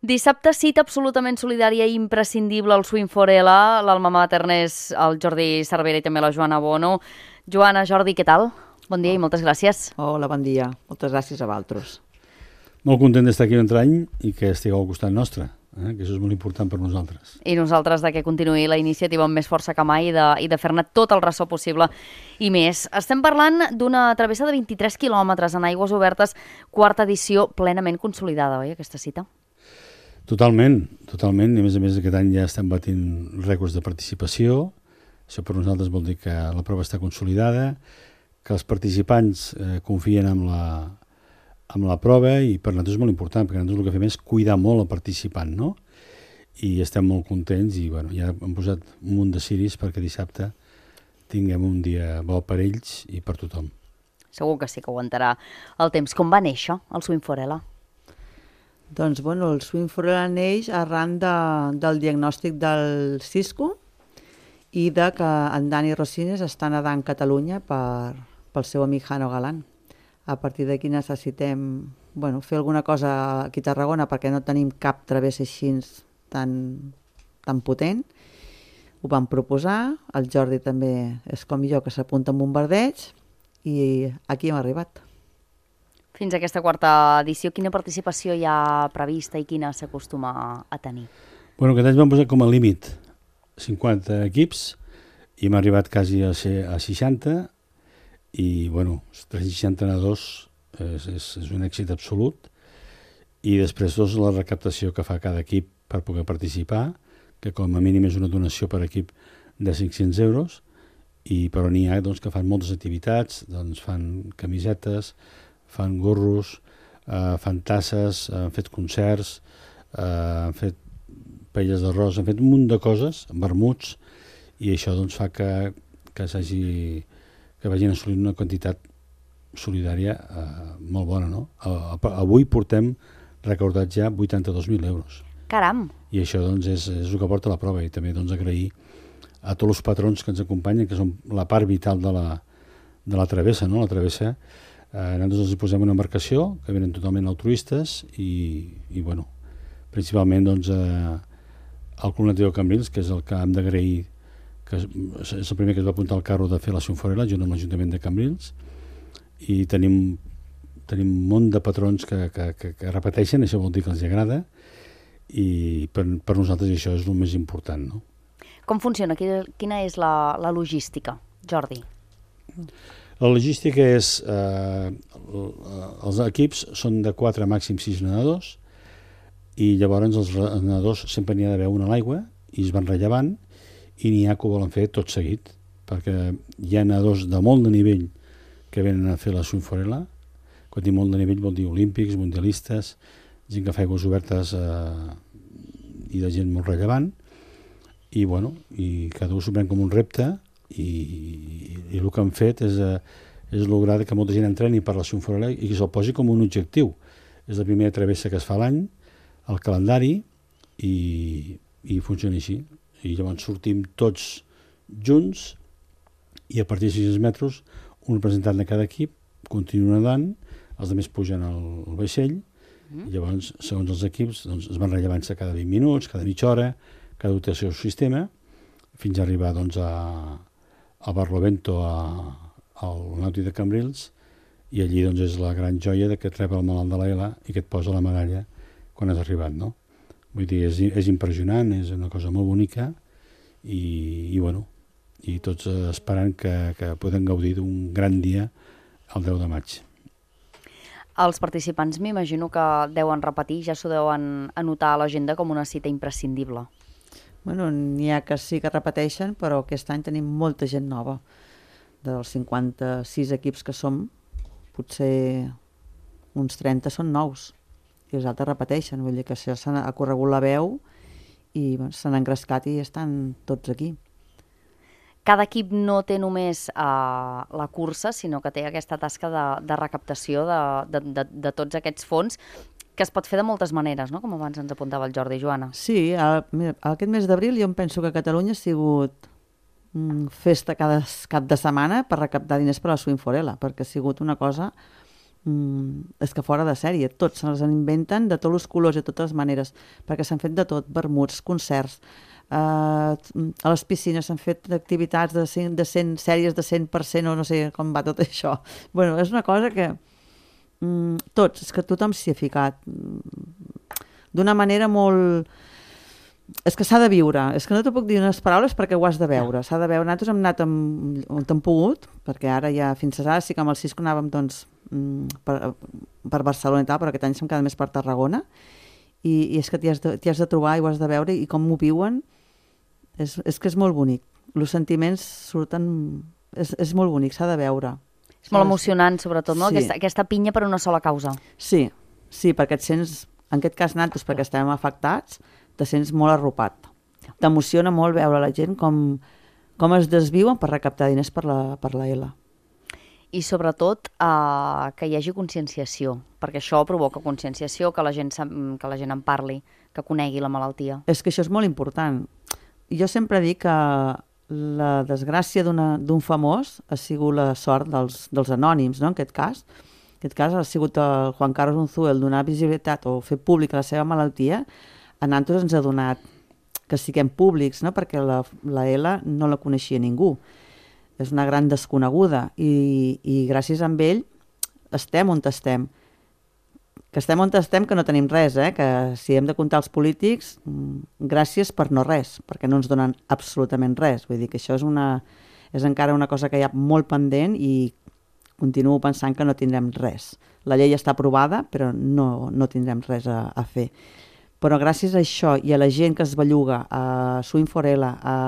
Dissabte, cita absolutament solidària i imprescindible al Swim for Ella. L'alma mater és el Jordi Cervera i també la Joana Bono. Joana, Jordi, què tal? Bon dia i moltes gràcies. Hola, bon dia. Moltes gràcies a vosaltres. Molt content d'estar aquí un altre any i que estigueu al costat nostre, que això és molt important per nosaltres. I nosaltres que continuï la iniciativa amb més força que mai i de fer-ne tot el ressò possible i més. Estem parlant d'una travessa de 23 quilòmetres en aigües obertes, quarta edició plenament consolidada, oi, aquesta cita? Totalment. I a més aquest any ja estem batint rècords de participació. Això per nosaltres vol dir que la prova està consolidada, que els participants confien en la prova i per nosaltres és molt important, perquè nosaltres el que fem és cuidar molt el participant, no? I estem molt contents i ja hem posat un munt de ciris perquè dissabte tinguem un dia bo per ells i per tothom. Segur que sí que aguantarà el temps. Com va néixer el Swim for Ella? Doncs, el Swim for Ella neix arran del diagnòstic del cisco i de que en Dani Rosines està nedant a Catalunya pel seu amic Jano Galán. A partir d'aquí necessitem fer alguna cosa aquí a Tarragona perquè no tenim cap travessa així tan potent. Ho vam proposar, el Jordi també és com jo, que s'apunta en bombardeig, i aquí hem arribat. Fins a aquesta quarta edició, quina participació hi ha prevista i quina s'acostuma a tenir? Aquest any vam posar com a límit 50 equips i hem arribat quasi a 60 i 360 nedadors és un èxit absolut i després la recaptació que fa cada equip per poder participar, que com a mínim és una donació per equip de 500 euros i però n'hi ha que fan moltes activitats, fan camisetes, fan gorros, fan tasses, han fet concerts, han fet paelles d'arròs, han fet un munt de coses, vermuts, i això fa que vagin assolint una quantitat solidària molt bona, no? Avui portem recordats ja 82.000 euros. Caram! I això és el que porta la prova i també agrair a tots els patrons que ens acompanyen, que són la part vital de la travessa, no? La travessa, nosaltres els posem una embarcació que venen totalment altruistes i principalment al Club Natació de Cambrils, que és el que hem d'agrair, que és el primer que es va apuntar al carro de fer la Swim for Ella junt amb l'Ajuntament de Cambrils, i tenim un munt de patrons que repeteixen, això vol dir que els agrada, i per nosaltres això és el més important, no? Com funciona? Quina és la logística, Jordi? La logística és els equips són de 4 màxim 6 nedadors i llavors els nedadors sempre n'hi ha d'haver un a l'aigua i es van rellevant i n'hi ha que ho volen fer tot seguit perquè hi ha nedadors de molt de nivell que venen a fer la Swim for Ella. Quan dic molt de nivell vol dir olímpics, mundialistes, gent que fa aigües obertes i de gent molt rellevant i cada un s'ho pren com un repte i el que han fet és lograr que molta gent entreni per la Swim for Ella i que se'l posi com un objectiu. És la primera travessa que es fa l'any, el calendari, i funciona així. I llavors sortim tots junts i a partir de 600 metres un representant de cada equip continua nedant, els altres pugen al vaixell i llavors, segons els equips, es van rellevant-se cada 20 minuts, cada mitja hora, cada un té el seu sistema, fins a arribar a Barlovento, al Nàutic de Cambrils, i allí és la gran joia que et rep el malalt de l'ELA i que et posa la medalla quan has arribat, no? Vull dir, és impressionant, és una cosa molt bonica i tots esperant que podem gaudir d'un gran dia el 10 de maig. Els participants m'imagino que deuen repetir, ja s'ho deuen anotar a l'agenda com una cita imprescindible. N'hi ha que sí que repeteixen, però aquest any tenim molta gent nova. Dels 56 equips que som, potser uns 30 són nous i els altres repeteixen. Vull dir que això ha corregut la veu i s'han engrescat i estan tots aquí. Cada equip no té només la cursa, sinó que té aquesta tasca de recaptació de tots aquests fons, que es pot fer de moltes maneres, no? Com abans ens apuntava el Jordi i Joana. Sí, aquest mes d'abril jo em penso que a Catalunya ha sigut festa cada cap de setmana per recaptar diners per a la Swim for Ella, perquè ha sigut una cosa és que fora de sèrie, tots se les inventen de tots els colors i de totes les maneres, perquè s'han fet de tot, vermuts, concerts, a les piscines s'han fet activitats de 100 sèries de 100% o no sé com va tot això. Bueno, és una cosa que tots, és que tothom s'hi ha ficat d'una manera molt... És que s'ha de viure, és que no t'ho puc dir unes paraules perquè ho has de veure, s'ha de veure. Nosaltres hem anat on hem pogut, perquè ara ja fins ara sí que amb el Cisco anàvem doncs, per Barcelona i tal, però aquest any s'hem quedat més per Tarragona, i és que t'hi has de trobar i ho has de veure, i com ho viuen és que és molt bonic. Els sentiments surten... És molt bonic, s'ha de veure. És molt emocionant, sobretot, no? Sí. Aquesta pinya per una sola causa. Sí, perquè et sents, en aquest cas nosaltres, perquè estem afectats, te sents molt arropat. T'emociona molt veure la gent com es desviuen per recaptar diners per la L. I sobretot que hi hagi conscienciació, perquè això provoca conscienciació, que la gent en parli, que conegui la malaltia. És que això és molt important. Jo sempre dic que la desgràcia d'un famós ha sigut la sort dels anònims, no? En aquest cas ha sigut el Juan Carlos Unzuel donar visibilitat o fer pública la seva malaltia. A nosaltres ens ha donat que siguem públics, no? Perquè la L no la coneixia ningú. És una gran desconeguda i gràcies a ell estem on estem. Que estem on estem, que no tenim res, que si hem de comptar els polítics, gràcies per no res, perquè no ens donen absolutament res. Vull dir que això és encara una cosa que hi ha molt pendent i continuo pensant que no tindrem res. La llei està aprovada, però no tindrem res a fer. Però gràcies a això i a la gent que es belluga, a Swim for L,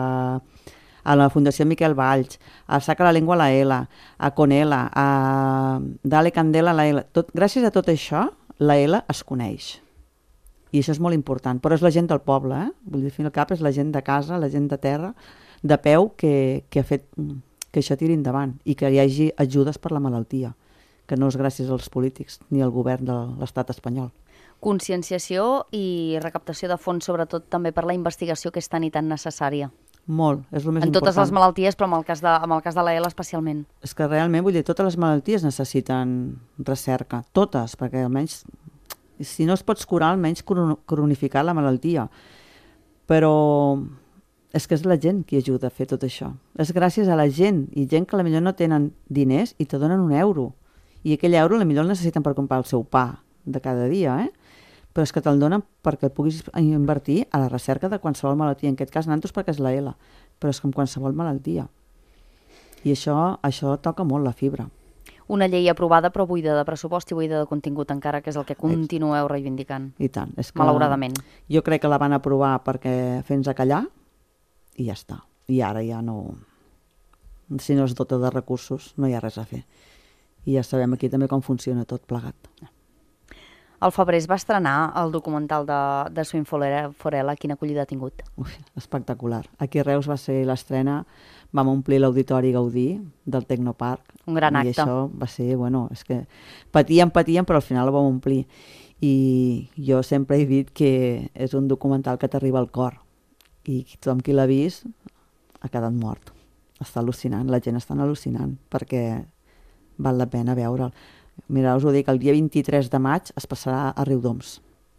a la Fundació Miquel Valls, a Saca la Llengua a la L, a Conela, a Dale Candela a la L, gràcies a tot això, la L es coneix. I això és molt important, però és la gent del poble, Vull dir, al fin i al cap és la gent de casa, la gent de terra, de peu, que ha fet que això tiri endavant i que hi hagi ajudes per la malaltia, que no és gràcies als polítics ni al govern de l'estat espanyol. Conscienciació i recaptació de fons, sobretot també per la investigació que és tan i tan necessària. Molt, és el més important. En totes les malalties, però en el cas de la L especialment. És que realment, vull dir, totes les malalties necessiten recerca, totes, perquè almenys, si no es pots curar, almenys cronificar la malaltia. Però és que és la gent qui ajuda a fer tot això. És gràcies a la gent, i gent que potser no tenen diners i te donen €1. I aquell euro potser el necessiten per comprar el seu pa de cada dia, però és que te'l donen perquè el puguis invertir a la recerca de qualsevol malaltia. En aquest cas, nosaltres perquè és la L, però és que en qualsevol malaltia. I això toca molt la fibra. Una llei aprovada però buida de pressupost i buida de contingut encara, que és el que continueu reivindicant. I tant. És que malauradament. Jo crec que la van aprovar perquè fer-nos a callar i ja està. I ara ja no... Si no es dota de recursos, no hi ha res a fer. I ja sabem aquí també com funciona tot plegat. Al febrer es va estrenar el documental de Swim for L. Quina acollida ha tingut? Espectacular. Aquí a Reus va ser l'estrena, vam omplir l'Auditori Gaudí del Tecnoparc. Un gran acte. I això va ser, és que patíem, però al final ho vam omplir. I jo sempre he dit que és un documental que t'arriba al cor. I tothom qui l'ha vist ha quedat mort. Està al·lucinant, la gent està al·lucinant, perquè val la pena veure'l. Mira, us ho dic, el dia 23 de maig es passarà a Riudoms.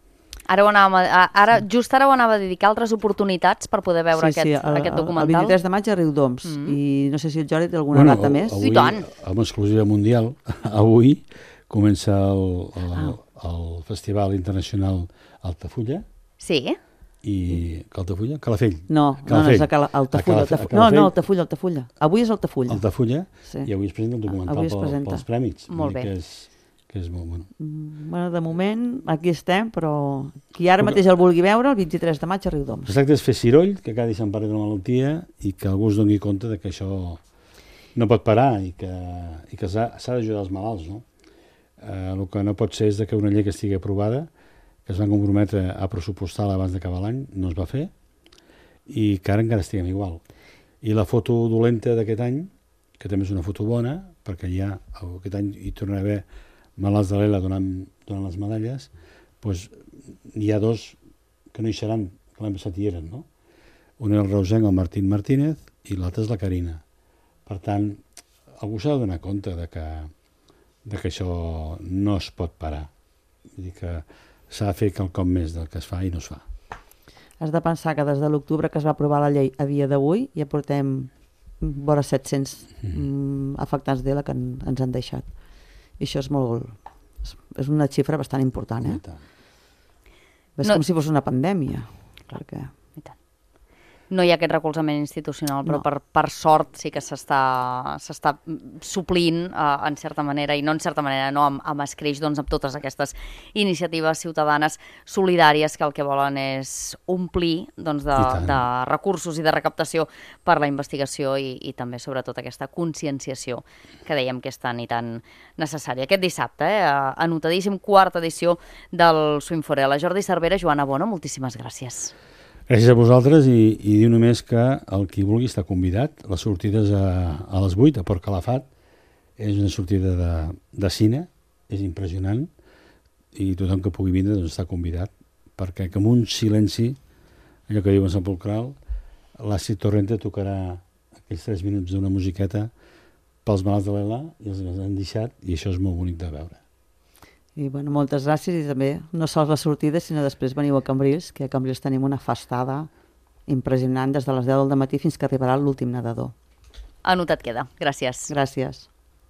Just ara ho anava a dedicar altres oportunitats per poder veure aquest documental. El 23 de maig a Riudoms. I no sé si el Jordi té alguna data més. Avui, I tant. Amb exclusiva mundial, avui comença el Festival Internacional Altafulla. Sí. I Altafulla? Calafell. No, és Altafulla. No, Altafulla. Avui és Altafulla. Altafulla, i avui es presenta el documental pels prèmits. Molt bé. Que és molt bueno. De moment, aquí estem, però qui ara mateix el vulgui veure, el 23 de maig a Riudoms. El tracte és fer ciroll, que cada dia se'n parli de la malaltia i que algú es doni compte que això no pot parar i que s'ha d'ajudar els malalts, no? El que no pot ser és que una llei que estigui aprovada, que es van comprometre a pressupostar-la abans d'acabar l'any, no es va fer, i que ara encara estiguem igual. I la foto dolenta d'aquest any, que també és una foto bona, perquè aquest any hi tornarà a haver malalts de l'ELA donant les medalles, doncs hi ha dos que no hi seran, que l'any passat hi eren, no? Un és el reusenc, el Martín Martínez, i l'altre és la Carina. Per tant, algú s'ha de donar compte de que de que això no es pot parar. Vull dir que s'ha de fer quelcom més del que es fa i no es fa. Has de pensar que des de l'octubre que es va aprovar la llei a dia d'avui ja portem vora 700 afectats d'ELA que ens han deixat. I això és una xifra bastant important, eh? És com si fos una pandèmia. Perquè... No hi ha aquest recolzament institucional, però per sort sí que s'està suplint en certa manera, i no en certa manera, no amb escreix, doncs amb totes aquestes iniciatives ciutadanes solidàries que el que volen és omplir doncs, de recursos i de recaptació per la investigació i també sobretot aquesta conscienciació que dèiem que és tan i tan necessària. Aquest dissabte, anotadíssim, 4ª edició del Swing for Ella. Jordi Cervera, Joana Bona, moltíssimes gràcies. Gràcies a vosaltres i diu només que el qui vulgui està convidat. La sortida és a les 8 a Port Calafat. És una sortida de cine, és impressionant i tothom que pugui vindre doncs, està convidat perquè amb un silenci, allò que diuen sepulcral, l'Àcid Torrente tocarà aquells 3 minuts d'una musiqueta pels malalts de l'ELA i els han deixat i això és molt bonic de veure. I bueno, moltes gràcies i també no sols la sortida sinó després veniu a Cambrils, que a Cambrils tenim una festada impressionant des de les 10 del matí fins que arribarà l'últim nedador. Anotat queda. Gràcies. Gràcies.